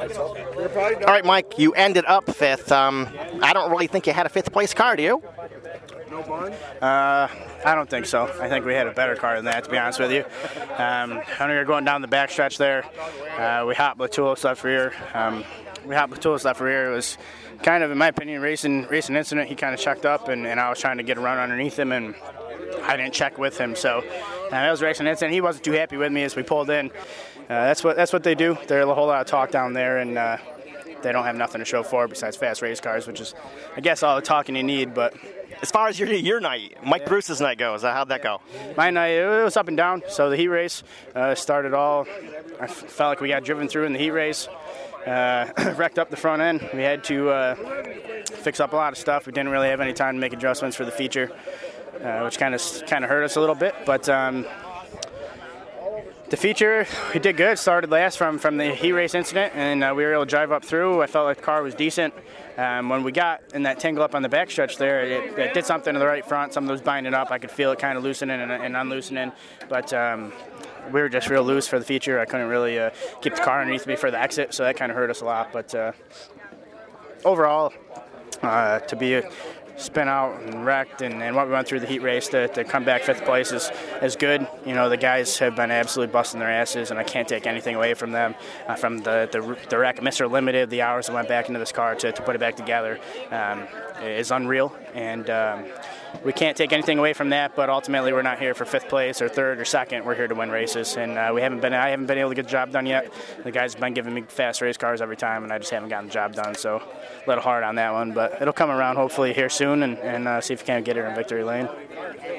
All right, Mike, you ended up fifth. I don't really think you had a fifth-place car, do you? I don't think so. I think we had a better car than that, to be honest with you. When we were going down the backstretch there, we hopped Latulis left rear. It was kind of, in my opinion, racing incident. He kind of checked up, and I was trying to get a run underneath him, and I didn't check with him. So that was a racing incident. He wasn't too happy with me as we pulled in. That's what they do. There's a whole lot of talk down there, and they don't have nothing to show for it besides fast race cars, which is, I guess, all the talking you need. But as far as your night, Mike Bruce's night goes, how'd that go? My night, it was up and down. So the heat race started all. I felt like we got driven through in the heat race. Wrecked up the front end. We had to fix up a lot of stuff. We didn't really have any time to make adjustments for the feature, which kind of hurt us a little bit. But the feature, we did good. Started last from the heat race incident, and we were able to drive up through. I felt like the car was decent. When we got in that tangle up on the backstretch there, it did something to the right front. Something was binding up. I could feel it kind of loosening and unloosening. But we were just real loose for the feature. I couldn't really keep the car underneath me for the exit, so that kind of hurt us a lot. But overall, to be spin out and wrecked and what we went through the heat race to come back fifth place is good. You know, the guys have been absolutely busting their asses, and I can't take anything away from them. From the wreck, Mr. Limited, the hours that went back into this car to put it back together is unreal, and we can't take anything away from that. But ultimately, we're not here for fifth place or third or second. We're here to win races, and I haven't been able to get the job done yet. The guys have been giving me fast race cars every time, and I just haven't gotten the job done. So a little hard on that one, but it'll come around hopefully here soon, and see if we can get her in victory lane.